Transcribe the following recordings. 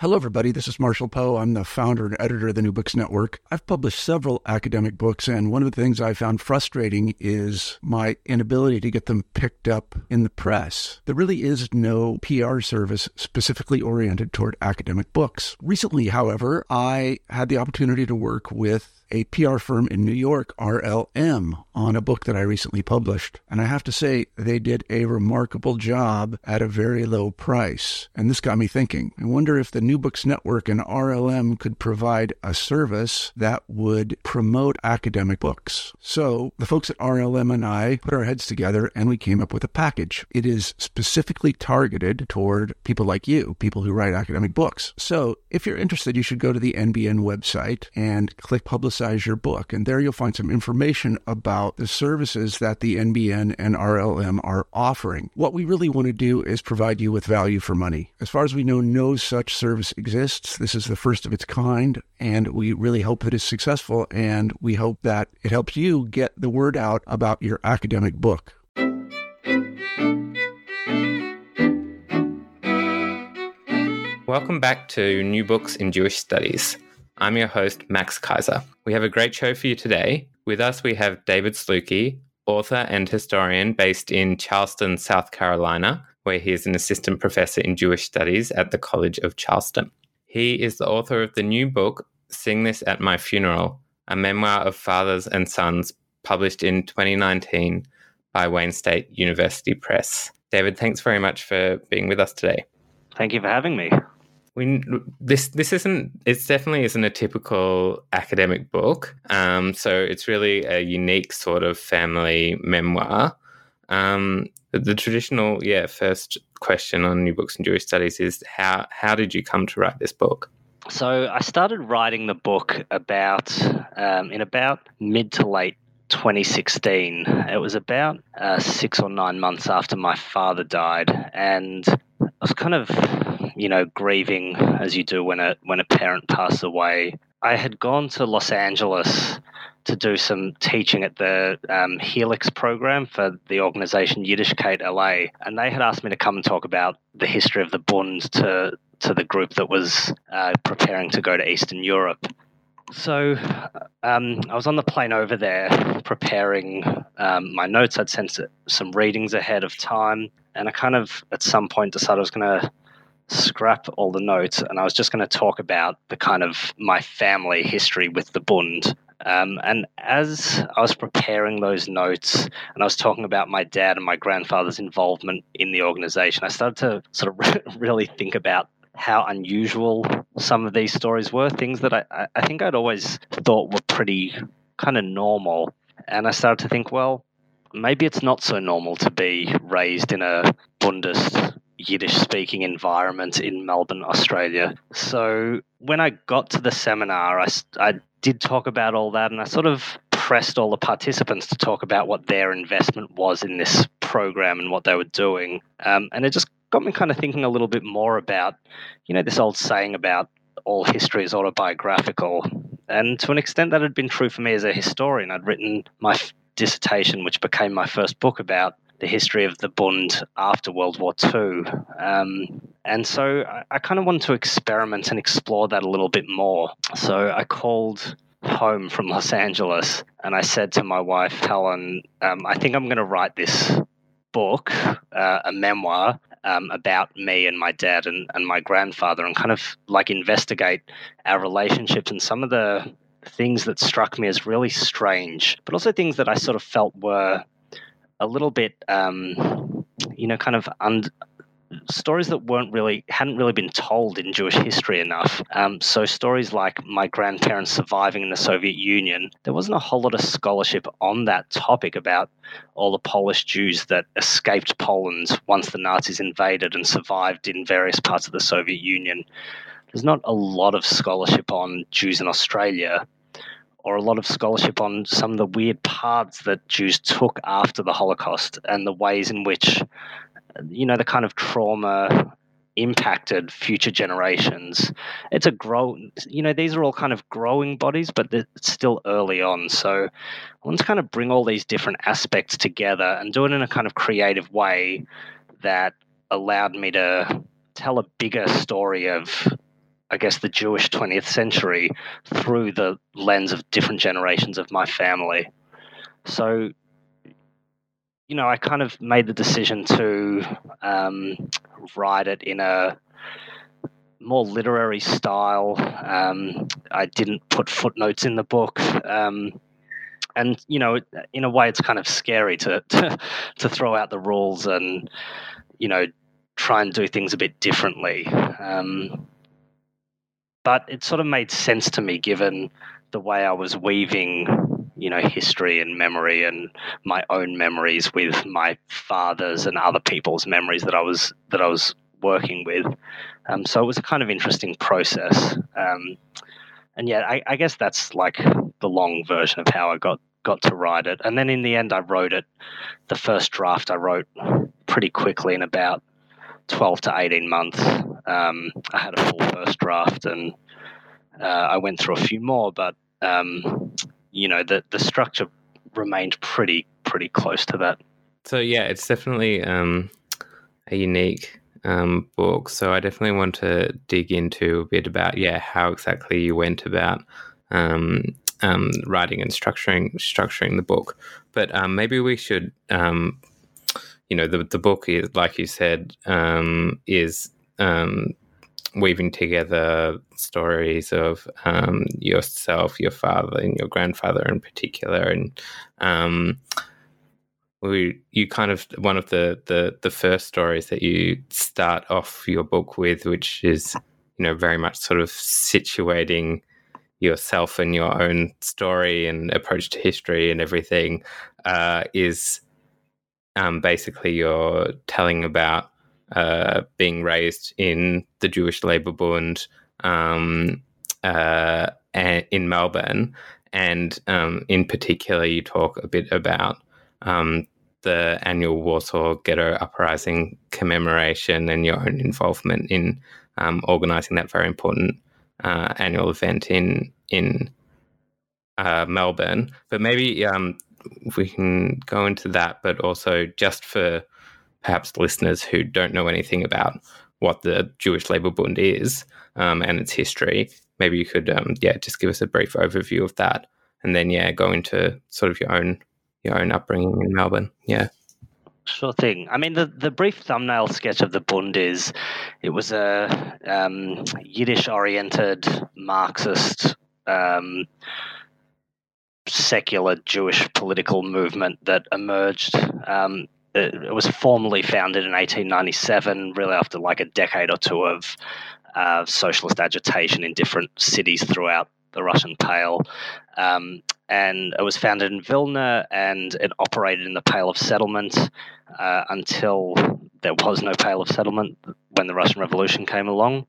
Hello, everybody. This is Marshall Poe. I'm the founder and editor of the New Books Network. I've published several academic books, and one of the things I found frustrating is my inability to get them picked up in the press. There really is no PR service specifically oriented toward academic books. Recently, however, I had the opportunity to work with a PR firm in New York, RLM, on a book that I recently published. And I have to say, they did a remarkable job at a very low price. And this got me thinking. I wonder if the New Books Network and RLM could provide a service that would promote academic books. So the folks at RLM and I put our heads together and we came up with a package. It is specifically targeted toward people like you, people who write academic books. So if you're interested, you should go to the NBN website and click Publicize Your Book. And there you'll find some information about the services that the NBN and RLM are offering. What we really want to do is provide you with value for money. As far as we know, no such service exists. This is the first of its kind, and we really hope that it's successful, and we hope that it helps you get the word out about your academic book. Welcome back to New Books in Jewish Studies. I'm your host, Max Kaiser. We have a great show for you today. With us, we have David Sluky, author and historian based in Charleston, South Carolina, where he is an assistant professor in Jewish Studies at the College of Charleston. He is the author of the new book, Sing This at My Funeral, a memoir of fathers and sons, published in 2019 by Wayne State University Press. David, thanks very much for being with us today. Thank you for having me. This definitely isn't a typical academic book. So it's really a unique sort of family memoir. The traditional, first question on New Books in Jewish Studies is how did you come to write this book? So I started writing the book in about mid to late 2016. It was about 6 or 9 months after my father died, and I was kind of, grieving as you do when a parent passes away. I had gone to Los Angeles to do some teaching at the Helix program for the organization Yiddishkeit LA, and they had asked me to come and talk about the history of the Bund to the group that was preparing to go to Eastern Europe. So I was on the plane over there preparing my notes. I'd sent some readings ahead of time, and I kind of at some point decided I was going to scrap all the notes and I was just going to talk about the kind of my family history with the Bund. And as I was preparing those notes and I was talking about my dad and my grandfather's involvement in the organization, I started to sort of really think about how unusual some of these stories were, things that I think I'd always thought were pretty kind of normal. And I started to think, well, maybe it's not so normal to be raised in a Bundist Yiddish-speaking environment in Melbourne, Australia. So when I got to the seminar, I did talk about all that, and I sort of pressed all the participants to talk about what their investment was in this program and what they were doing. And it just got me kind of thinking a little bit more about, this old saying about all history is autobiographical. And to an extent that had been true for me as a historian. I'd written my dissertation, which became my first book, about the history of the Bund after World War II. And so I kind of wanted to experiment and explore that a little bit more. So I called home from Los Angeles and I said to my wife, Helen, I think I'm going to write this book, a memoir, about me and my dad and my grandfather, and kind of like investigate our relationships and some of the things that struck me as really strange, but also things that I sort of felt were a little bit, stories that hadn't really been told in Jewish history enough. So stories like my grandparents surviving in the Soviet Union, there wasn't a whole lot of scholarship on that topic about all the Polish Jews that escaped Poland once the Nazis invaded and survived in various parts of the Soviet Union. There's not a lot of scholarship on Jews in Australia, or a lot of scholarship on some of the weird paths that Jews took after the Holocaust and the ways in which, the kind of trauma impacted future generations. These are all kind of growing bodies, but it's still early on. So I want to kind of bring all these different aspects together and do it in a kind of creative way that allowed me to tell a bigger story of I guess, the Jewish 20th century through the lens of different generations of my family. So, I kind of made the decision to write it in a more literary style. I didn't put footnotes in the book. And, in a way, it's kind of scary to throw out the rules and, try and do things a bit differently. But it sort of made sense to me given the way I was weaving, history and memory and my own memories with my father's and other people's memories that I was working with. So it was a kind of interesting process. And yeah, I guess that's like the long version of how I got to write it. And then in the end, I wrote it. The first draft I wrote pretty quickly in about 12 to 18 months. I had a full first draft, and I went through a few more, but the structure remained pretty close to that. So yeah, it's definitely a unique book. So I definitely want to dig into a bit about how exactly you went about writing and structuring the book. But maybe we should, the book is, like you said, is weaving together stories of yourself, your father, and your grandfather in particular, and you kind of one of the first stories that you start off your book with, which is very much sort of situating yourself and your own story and approach to history and everything, is basically you're telling about being raised in the Jewish Labour Bund in Melbourne, and in particular you talk a bit about the annual Warsaw Ghetto Uprising commemoration and your own involvement in organising that very important annual event in Melbourne. But maybe we can go into that, but also just for perhaps listeners who don't know anything about what the Jewish Labour Bund is and its history, maybe you could just give us a brief overview of that, and then go into sort of your own upbringing in Melbourne. Yeah. Sure thing. I mean, the brief thumbnail sketch of the Bund is it was a Yiddish-oriented Marxist secular Jewish political movement that emerged. It was formally founded in 1897, really after like a decade or two of socialist agitation in different cities throughout the Russian Pale. And it was founded in Vilna, and it operated in the Pale of Settlement until there was no Pale of Settlement when the Russian Revolution came along.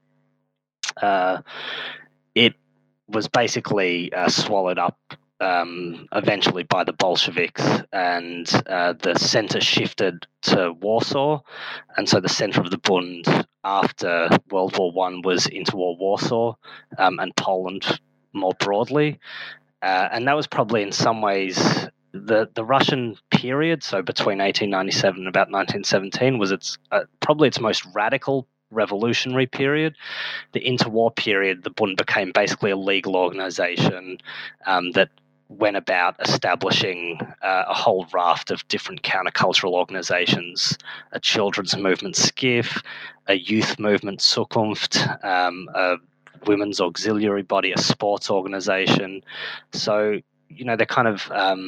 It was basically swallowed up eventually by the Bolsheviks, and the center shifted to Warsaw, and so the center of the Bund after World War I was interwar Warsaw and Poland more broadly. And that was probably in some ways the Russian period, so between 1897 and about 1917, was probably its most radical revolutionary period. The interwar period, the Bund became basically a legal organization that went about establishing a whole raft of different countercultural organizations, a children's movement, SCIF, a youth movement, Zukunft, a women's auxiliary body, a sports organization. So, they're kind of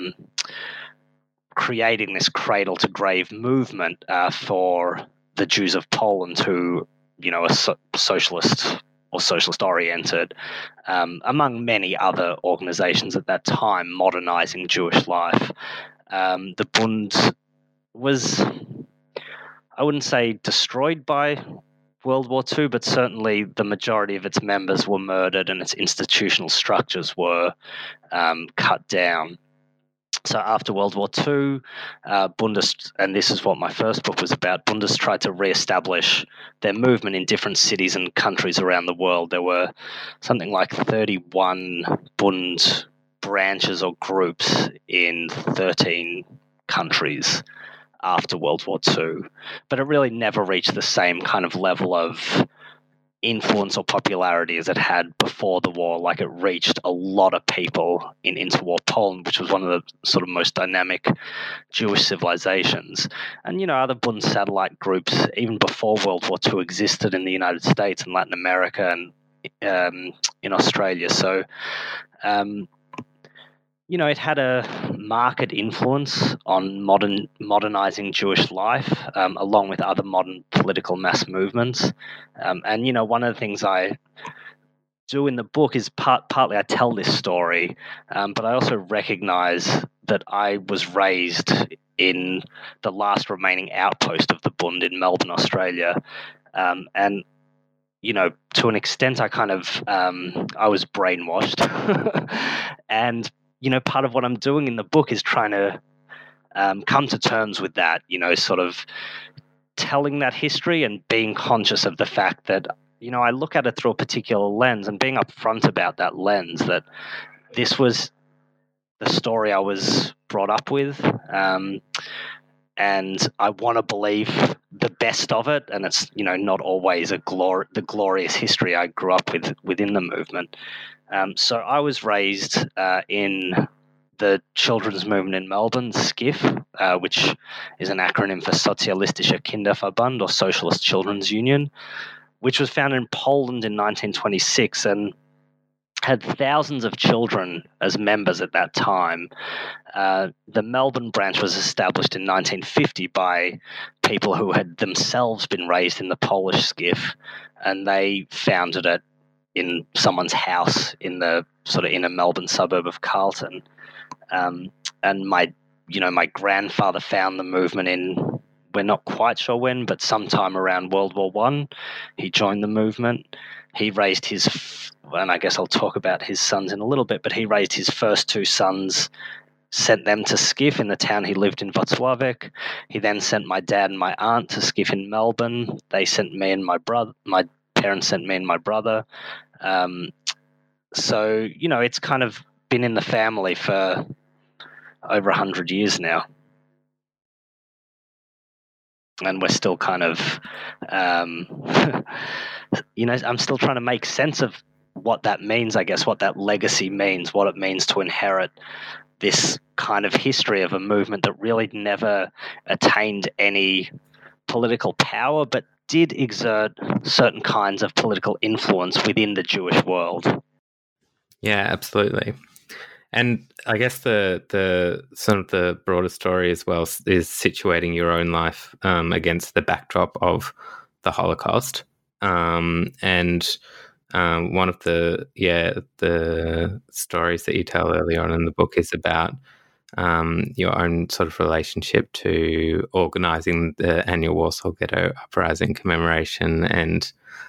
creating this cradle to grave movement for the Jews of Poland who, are socialist or socialist oriented, among many other organizations at that time, modernizing Jewish life. The Bund was, I wouldn't say destroyed by World War II, but certainly the majority of its members were murdered and its institutional structures were cut down. So after World War II, Bundes, and this is what my first book was about, Bundes tried to reestablish their movement in different cities and countries around the world. There were something like 31 Bund branches or groups in 13 countries after World War II, but it really never reached the same kind of level of influence or popularity as it had before the war. Like, it reached a lot of people in interwar Poland, which was one of the sort of most dynamic Jewish civilizations. And, other Bund satellite groups, even before World War II, existed in the United States and Latin America and in Australia. So, it had a marked influence on modernizing Jewish life, along with other modern political mass movements. And one of the things I do in the book is partly I tell this story, but I also recognize that I was raised in the last remaining outpost of the Bund in Melbourne, Australia. And to an extent, I kind of I was brainwashed. And part of what I'm doing in the book is trying to come to terms with that, sort of telling that history and being conscious of the fact that, I look at it through a particular lens and being upfront about that lens, that this was the story I was brought up with. And I want to believe the best of it, and it's not always the glorious history I grew up with within the movement. So I was raised in the children's movement in Melbourne, SCIF, which is an acronym for Sozialistischer Kinderverband, or Socialist Children's Union, which was founded in Poland in 1926 and had thousands of children as members at that time. The Melbourne branch was established in 1950 by people who had themselves been raised in the Polish SCIF, and they founded it in someone's house in the sort of inner Melbourne suburb of Carlton. And my grandfather found the movement in, we're not quite sure when, but sometime around World War I, he joined the movement. He raised and I guess I'll talk about his sons in a little bit, but he raised his first two sons, sent them to SCIF in the town he lived in, Włocławek. He then sent my dad and my aunt to SCIF in Melbourne. They sent me and my brother, my parents sent me and my brother. So, it's kind of been in the family for over 100 years now. And we're still kind of, I'm still trying to make sense of what that means, I guess, what that legacy means, what it means to inherit this kind of history of a movement that really never attained any political power, but did exert certain kinds of political influence within the Jewish world. Yeah, absolutely. And I guess the some of the broader story as well is situating your own life against the backdrop of the Holocaust. And one of the stories that you tell early on in the book is about your own sort of relationship to organising the annual Warsaw Ghetto Uprising commemoration and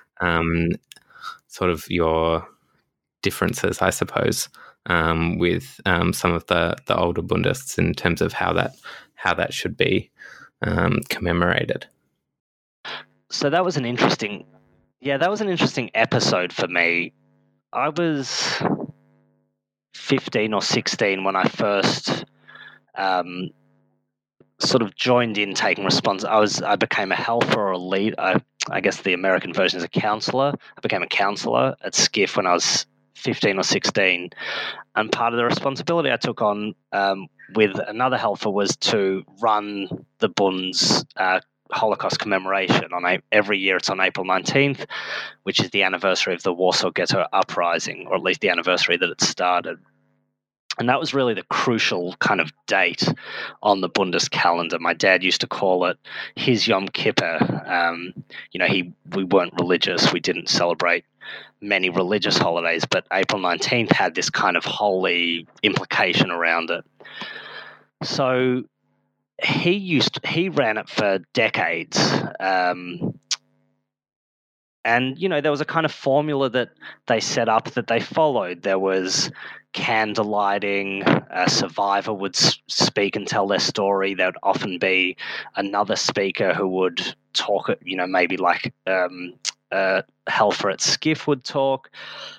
sort of your differences, I suppose, with some of the older Bundists in terms of how that should be commemorated. So that was an interesting episode for me. I was 15 or 16 when I first sort of joined in taking responsibility. I became a helper or a lead. I guess the American version is a counselor. I became a counselor at SCIF when I was 15 or 16. And part of the responsibility I took on with another helper was to run the Bund's Holocaust commemoration. Every year it's on April 19th, which is the anniversary of the Warsaw Ghetto Uprising, or at least the anniversary that it started. And that was really the crucial kind of date on the Bundist calendar. My dad used to call it his Yom Kippur. We weren't religious. We didn't celebrate many religious holidays, but April 19th had this kind of holy implication around it. So he ran it for decades. And, there was a kind of formula that they set up that they followed. There was candlelighting, a survivor would speak and tell their story. There would often be another speaker who would talk, maybe like a helper at SCIF would talk.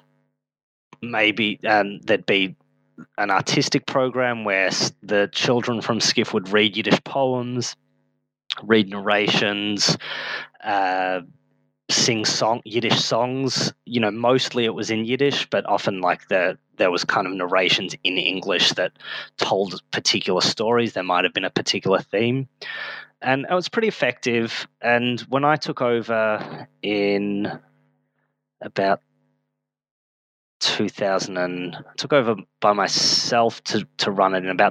Maybe there'd be an artistic program where the children from SCIF would read Yiddish poems, read narrations, sing Yiddish songs. Mostly it was in Yiddish, but often there was kind of narrations in English that told particular stories. There might have been a particular theme. And it was pretty effective. And when I took over in about 2000 took over by myself to run it in about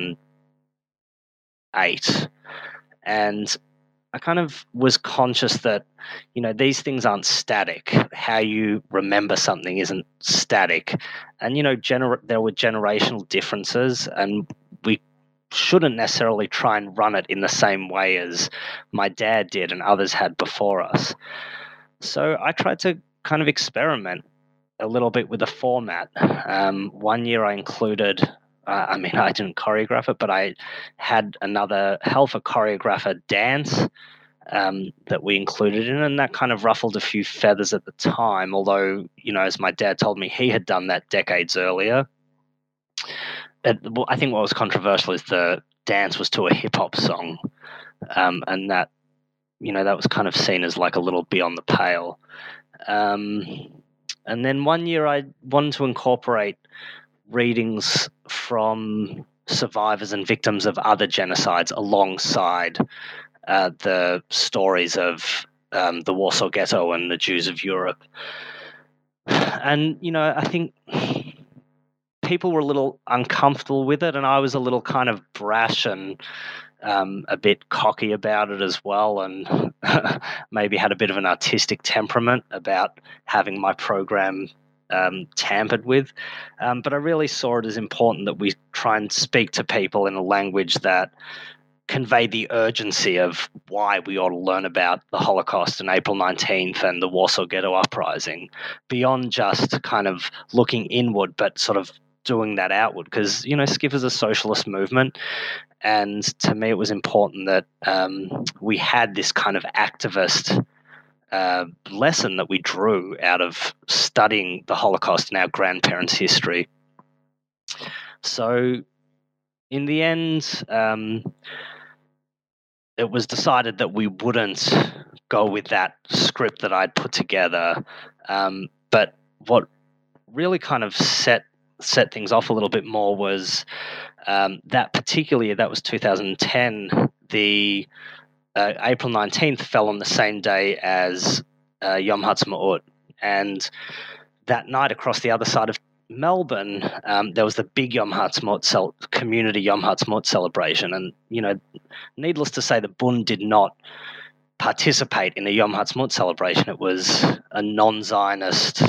2008. And I kind of was conscious that, these things aren't static. How you remember something isn't static. And, there were generational differences, and we shouldn't necessarily try and run it in the same way as my dad did and others had before us. So I tried to kind of experiment a little bit with the format. One year I included, I didn't choreograph it, but I had another helper choreograph a dance that we included in, and that kind of ruffled a few feathers at the time, although, as my dad told me, he had done that decades earlier. I think what was controversial is the dance was to a hip-hop song, and that, that was kind of seen as like a little beyond the pale. And then one year I wanted to incorporate readings from survivors and victims of other genocides alongside the stories of the Warsaw Ghetto and the Jews of Europe. And, I think people were a little uncomfortable with it, and I was a little kind of brash and a bit cocky about it as well, and maybe had a bit of an artistic temperament about having my program tampered with. But I really saw it as important that we try and speak to people in a language that conveyed the urgency of why we ought to learn about the Holocaust and April 19th and the Warsaw Ghetto Uprising, beyond just kind of looking inward, but sort of doing that outward. Because, SCIF is a socialist movement, and to me it was important that we had this kind of activist lesson that we drew out of studying the Holocaust and our grandparents' history. So in the end, it was decided that we wouldn't go with that script that I'd put together. But what really kind of set things off a little bit more was that particular year, that was 2010, the April 19th fell on the same day as Yom Ha'atzmaut. And that night across the other side of Melbourne, there was the big Yom Ha'atzmaut community Yom Ha'atzmaut celebration. And, needless to say, the Bund did not participate in the Yom Ha'atzmaut celebration. It was a non-Zionist,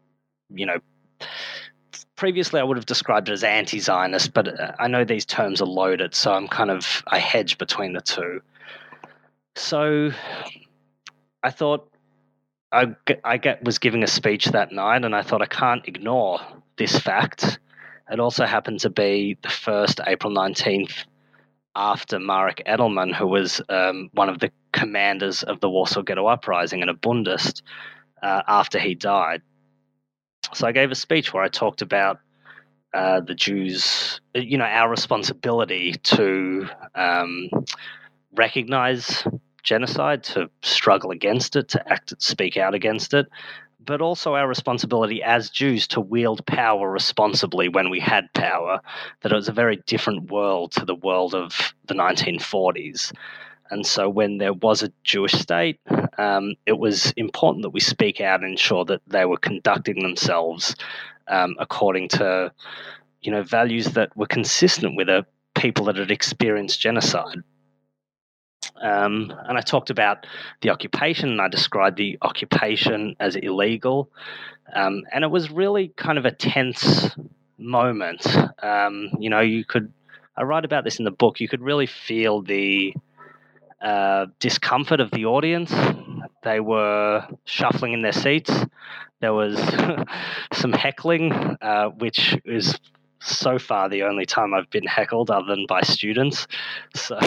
previously I would have described it as anti-Zionist, but I know these terms are loaded, so I hedge between the two. So I thought was giving a speech that night, and I thought I can't ignore this fact. It also happened to be the first April 19th after Marek Edelman, who was one of the commanders of the Warsaw Ghetto Uprising and a Bundist, after he died. So I gave a speech where I talked about the Jews, our responsibility to recognize genocide, to struggle against it, to speak out against it, but also our responsibility as Jews to wield power responsibly when we had power, that it was a very different world to the world of the 1940s. And so when there was a Jewish state, it was important that we speak out and ensure that they were conducting themselves according to, values that were consistent with a people that had experienced genocide. And I talked about the occupation, and I described the occupation as illegal. And it was really kind of a tense moment. I write about this in the book, you could really feel the discomfort of the audience. They were shuffling in their seats. There was some heckling, which is so far the only time I've been heckled other than by students. So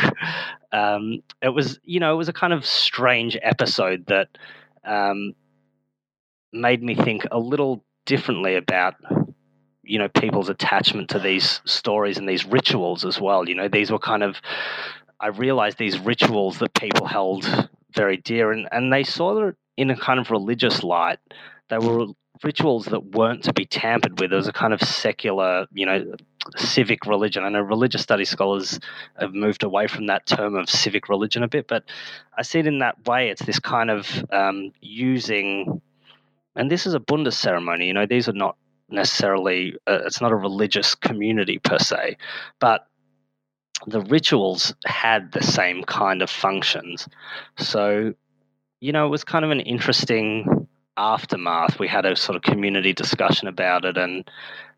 it was a kind of strange episode that made me think a little differently about people's attachment to these stories and these rituals as well. These were kind of, I realized these rituals that people held very dear, and they saw it in a kind of religious light. They were rituals that weren't to be tampered with. It was a kind of secular, civic religion. I know religious studies scholars have moved away from that term of civic religion a bit, but I see it in that way. It's this kind of using, and this is a Bundes ceremony. These are not necessarily, it's not a religious community per se, but the rituals had the same kind of functions. So, it was kind of an interesting aftermath. We had a sort of community discussion about it, and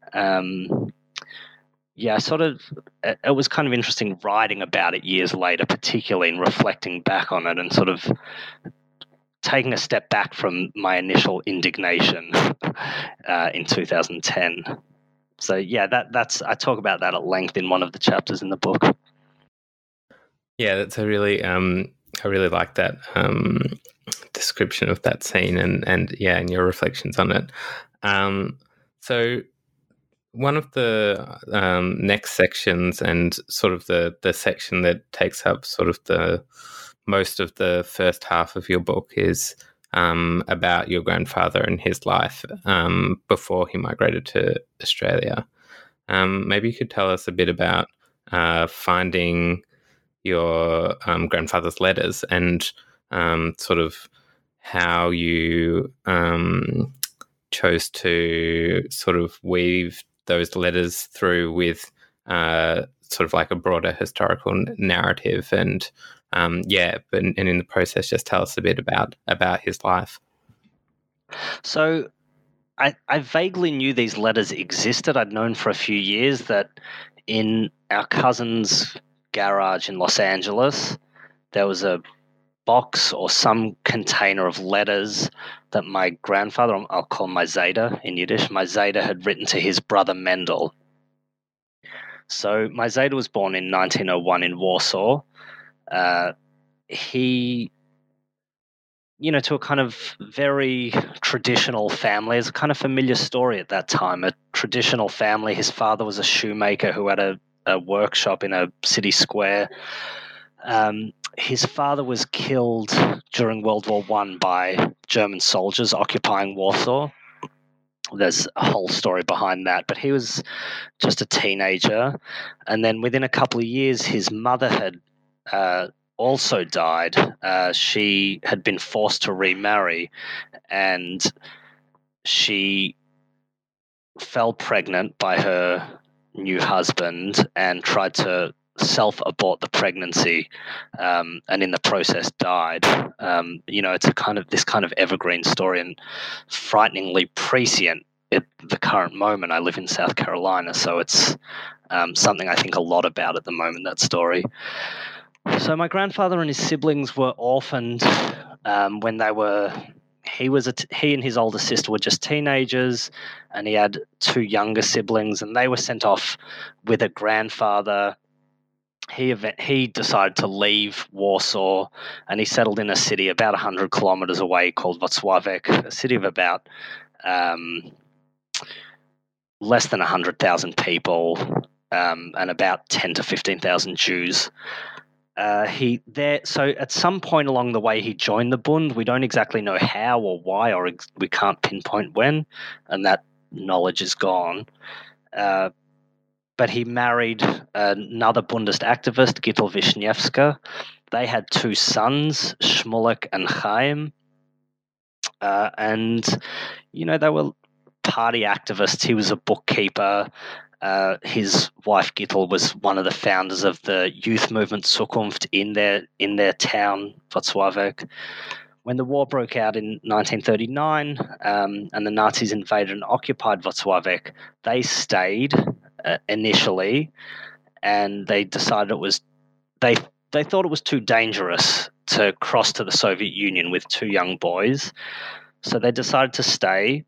it was kind of interesting writing about it years later, particularly in reflecting back on it and sort of taking a step back from my initial indignation in 2010. So yeah, that's I talk about that at length in one of the chapters in the book. Yeah, that's a really I really like that description of that scene and your reflections on it. So one of the next sections, and sort of the section that takes up sort of the most of the first half of your book, is about your grandfather and his life before he migrated to Australia. Maybe you could tell us a bit about finding your grandfather's letters and sort of how you chose to sort of weave those letters through with sort of like a broader historical narrative, and and in the process, just tell us a bit about his life. So I vaguely knew these letters existed. I'd known for a few years that in our cousin's garage in Los Angeles, there was a box or some container of letters that my grandfather, I'll call my Zeta in Yiddish, my Zeta had written to his brother Mendel. So my Zeta was born in 1901 in Warsaw. He, to a kind of very traditional family. It's a kind of familiar story at that time, a traditional family. His father was a shoemaker who had a workshop in a city square. His father was killed during World War I by German soldiers occupying Warsaw. There's a whole story behind that, but he was just a teenager. And then within a couple of years, his mother had also died. She had been forced to remarry, and she fell pregnant by her new husband and tried to self-abort the pregnancy, and in the process died. It's this kind of evergreen story and frighteningly prescient at the current moment. I live in South Carolina, so it's something I think a lot about at the moment, that story. So my grandfather and his siblings were orphaned when they were. He and his older sister were just teenagers, and he had two younger siblings, and they were sent off with a grandfather. He decided to leave Warsaw, and he settled in a city about 100 kilometers away called Włocławek, a city of about less than 100,000 people, and about 10 to 15,000 Jews. So at some point along the way, he joined the Bund. We don't exactly know how or why, or we can't pinpoint when, and that knowledge is gone. But he married another Bundist activist, Gittel Wiśniewska. They had two sons, Shmulek and Chaim. And, they were party activists. He was a bookkeeper. His wife Gittel was one of the founders of the youth movement Zukunft in their town, Włocławek. When the war broke out in 1939 and the Nazis invaded and occupied Włocławek, they stayed initially, and they decided they thought it was too dangerous to cross to the Soviet Union with two young boys, so they decided to stay.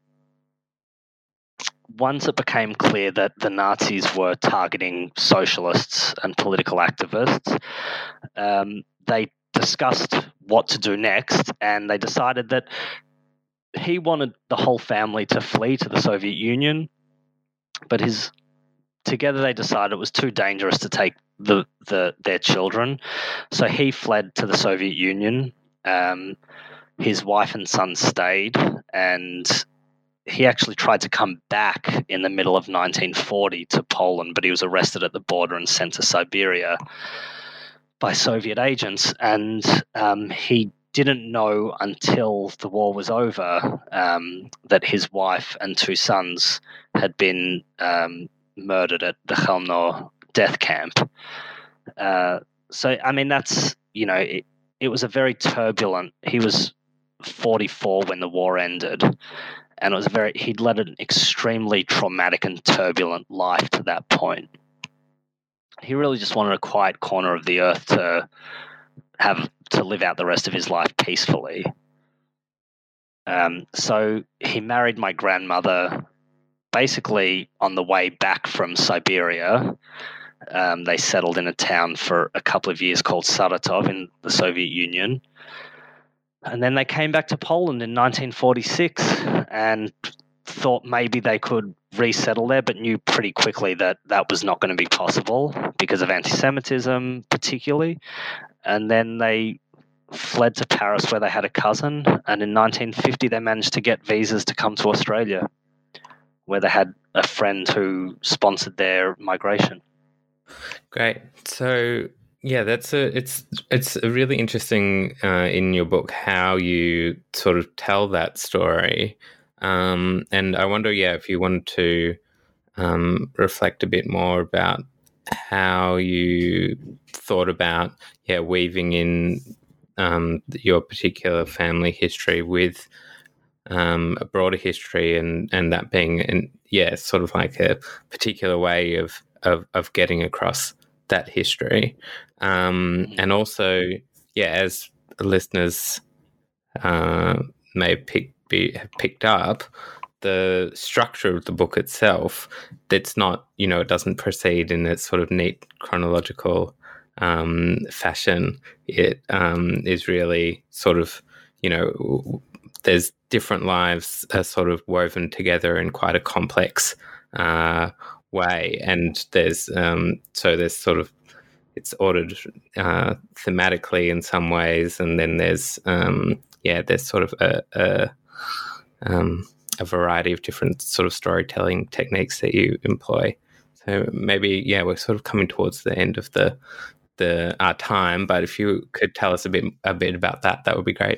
Once it became clear that the Nazis were targeting socialists and political activists, they discussed what to do next, and they decided that he wanted the whole family to flee to the Soviet Union, but together they decided it was too dangerous to take their children, so he fled to the Soviet Union, his wife and son stayed, and he actually tried to come back in the middle of 1940 to Poland, but he was arrested at the border and sent to Siberia by Soviet agents. And he didn't know until the war was over that his wife and two sons had been murdered at the Chelmno death camp. So, I mean, that's, it was a very turbulent, he was 44 when the war ended. And he'd led an extremely traumatic and turbulent life to that point. He really just wanted a quiet corner of the earth to live out the rest of his life peacefully. So he married my grandmother basically on the way back from Siberia. They settled in a town for a couple of years called Saratov in the Soviet Union. And then they came back to Poland in 1946 and thought maybe they could resettle there, but knew pretty quickly that that was not going to be possible because of anti-Semitism particularly. And then they fled to Paris where they had a cousin. And in 1950, they managed to get visas to come to Australia, where they had a friend who sponsored their migration. Great. So yeah, it's a really interesting in your book how you sort of tell that story, and I wonder, if you wanted to reflect a bit more about how you thought about weaving in your particular family history with a broader history, and that being sort of like a particular way of getting across that history. And also, as listeners may have picked up, the structure of the book itself, it's not, it doesn't proceed in a sort of neat chronological fashion. It is really sort of, there's different lives are sort of woven together in quite a complex way, and there's sort of, it's ordered thematically in some ways, and then there's sort of a variety of different sort of storytelling techniques that you employ. So maybe we're sort of coming towards the end of our time, but if you could tell us a bit about that would be great.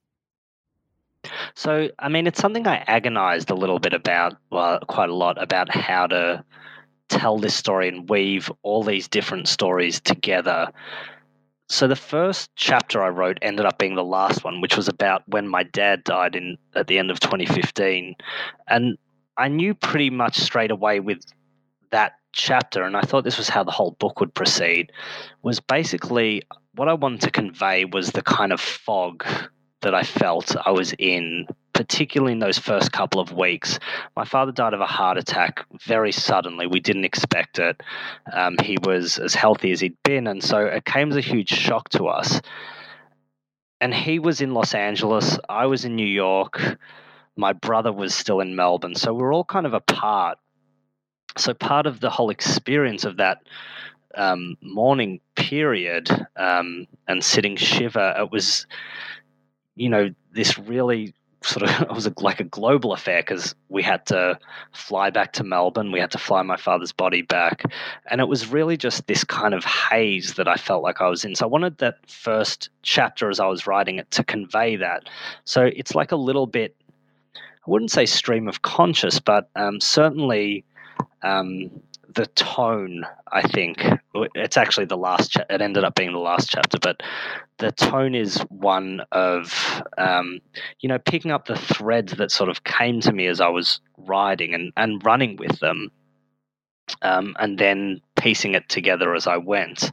So, I mean, it's something I agonized a little bit about, quite a lot, about how to tell this story and weave all these different stories together. So the first chapter I wrote ended up being the last one, which was about when my dad died at the end of 2015. And I knew pretty much straight away with that chapter, and I thought this was how the whole book would proceed, was basically what I wanted to convey was the kind of fog that I felt I was in, particularly in those first couple of weeks. My father died of a heart attack very suddenly. We didn't expect it. He was as healthy as he'd been, and so it came as a huge shock to us. And he was in Los Angeles. I was in New York. My brother was still in Melbourne. So we were all kind of apart. So part of the whole experience of that mourning period and sitting shiver, it was, this really sort of, it was like a global affair because we had to fly back to Melbourne. We had to fly my father's body back. And it was really just this kind of haze that I felt like I was in. So I wanted that first chapter as I was writing it to convey that. So it's like a little bit, I wouldn't say stream of conscious, but certainly the tone, I think, it's actually the last it ended up being the last chapter, but the tone is one of, picking up the threads that sort of came to me as I was writing and running with them, and then piecing it together as I went.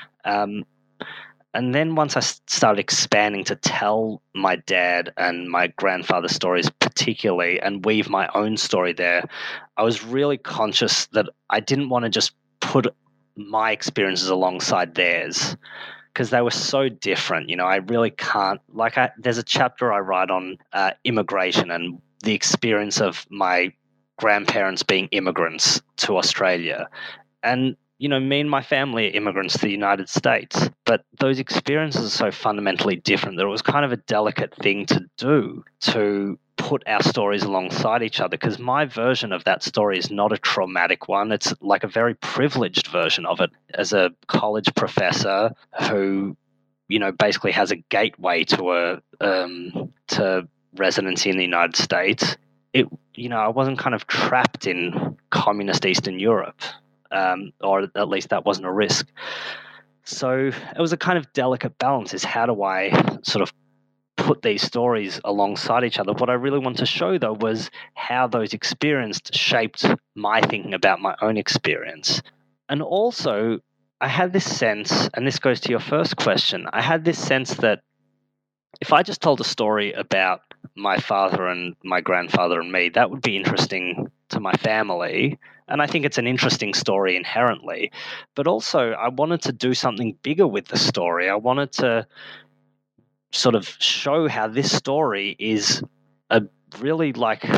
And then once I started expanding to tell my dad and my grandfather's stories particularly and weave my own story there, I was really conscious that I didn't want to just put my experiences alongside theirs because they were so different. I really can't, there's a chapter I write on immigration and the experience of my grandparents being immigrants to Australia. And me and my family are immigrants to the United States, but those experiences are so fundamentally different that it was kind of a delicate thing to do, to put our stories alongside each other, because my version of that story is not a traumatic one. It's like a very privileged version of it as a college professor who, basically has a gateway to to residency in the United States. I wasn't kind of trapped in communist Eastern Europe, or at least that wasn't a risk. So it was a kind of delicate balance, is how do I sort of put these stories alongside each other. What I really wanted to show, though, was how those experiences shaped my thinking about my own experience. And also, I had this sense, and this goes to your first question, I had this sense that if I just told a story about my father and my grandfather and me, that would be interesting to my family. And I think it's an interesting story inherently. But also, I wanted to do something bigger with the story. I wanted to sort of show how this story is a really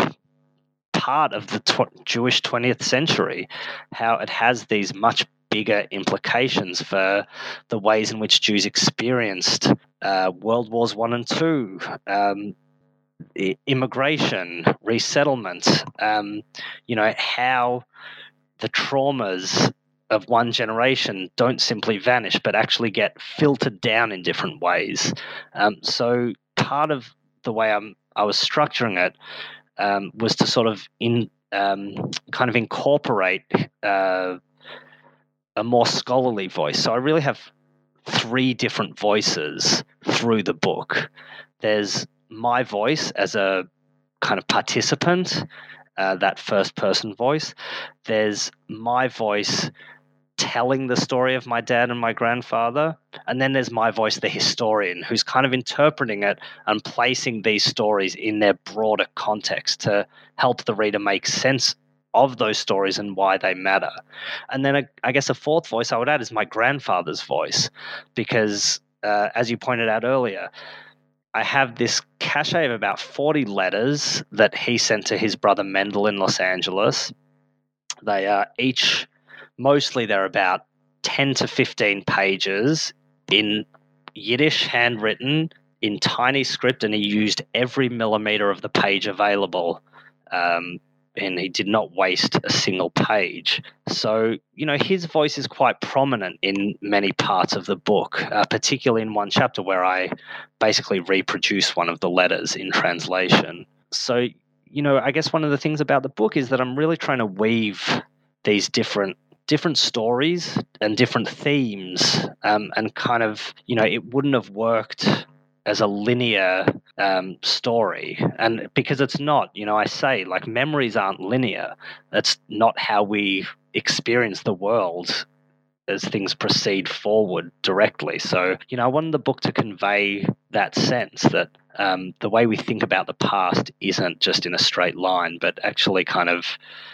part of the Jewish 20th century, how it has these much bigger implications for the ways in which Jews experienced World Wars I and II, immigration, resettlement, how the traumas of one generation don't simply vanish, but actually get filtered down in different ways. So part of the way I was structuring it was to sort of kind of incorporate a more scholarly voice. So I really have 3 different voices through the book. There's my voice as a kind of participant, that first person voice. There's my voice telling the story of my dad and my grandfather. And then there's my voice, the historian, who's kind of interpreting it and placing these stories in their broader context to help the reader make sense of those stories and why they matter. And then I guess a 4th voice I would add is my grandfather's voice, because as you pointed out earlier, I have this cache of about 40 letters that he sent to his brother Mendel in Los Angeles. They are mostly they're about 10 to 15 pages in Yiddish, handwritten, in tiny script, and he used every millimeter of the page available. And he did not waste a single page. So, his voice is quite prominent in many parts of the book, particularly in one chapter where I basically reproduce one of the letters in translation. So, I guess one of the things about the book is that I'm really trying to weave these different stories and different themes, and kind of, it wouldn't have worked as a linear story. And because it's not, I say, memories aren't linear. That's not how we experience the world as things proceed forward directly. So, I wanted the book to convey that sense that the way we think about the past isn't just in a straight line, but actually kind of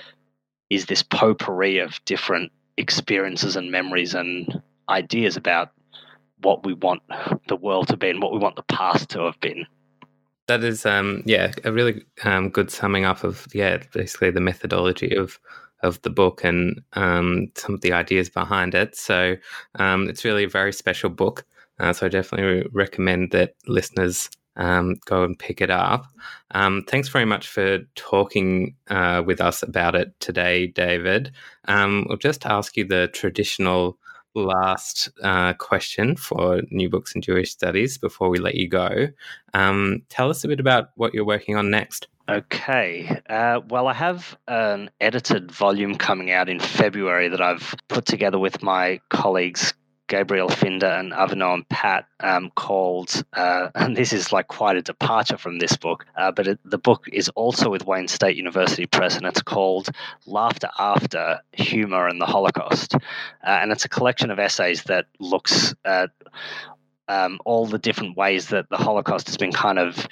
is this potpourri of different experiences and memories and ideas about what we want the world to be and what we want the past to have been. That is, a really good summing up of, basically the methodology of the book and some of the ideas behind it. So it's really a very special book. So I definitely recommend that listeners go and pick it up. Thanks very much for talking with us about it today, David. We'll just ask you the traditional last question for New Books in Jewish Studies before we let you go. Tell us a bit about what you're working on next. Okay. Well, I have an edited volume coming out in February that I've put together with my colleagues Gabriel Finder and Avinoam Pat, called, and this is quite a departure from this book, but the book is also with Wayne State University Press, and it's called Laughter After, Humor and the Holocaust. And it's a collection of essays that looks at all the different ways that the Holocaust has been kind of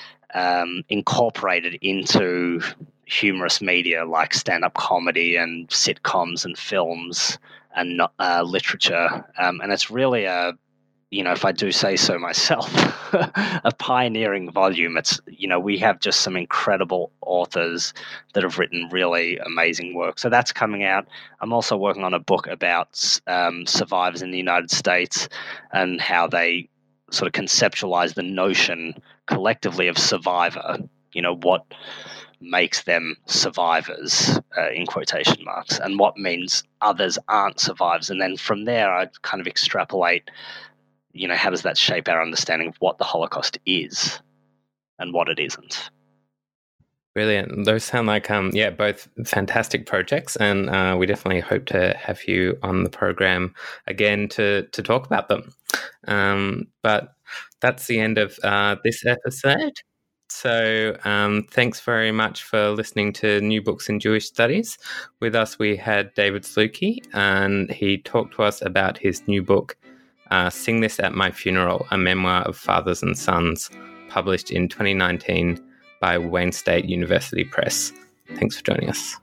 incorporated into humorous media like stand-up comedy and sitcoms and films and literature, and it's really a if I do say so myself, a pioneering volume. It's, we have just some incredible authors that have written really amazing work. So that's coming out. I'm also working on a book about survivors in the United States and how they sort of conceptualize the notion collectively of survivor, what makes them survivors, in quotation marks, and what means others aren't survivors. And then from there, I kind of extrapolate, how does that shape our understanding of what the Holocaust is and what it isn't? Brilliant. Those sound like, both fantastic projects, and we definitely hope to have you on the program again to talk about them. But that's the end of this episode. So thanks very much for listening to New Books in Jewish Studies. With us, we had David Sluky, and he talked to us about his new book, Sing This at My Funeral, a memoir of fathers and sons, published in 2019 by Wayne State University Press. Thanks for joining us.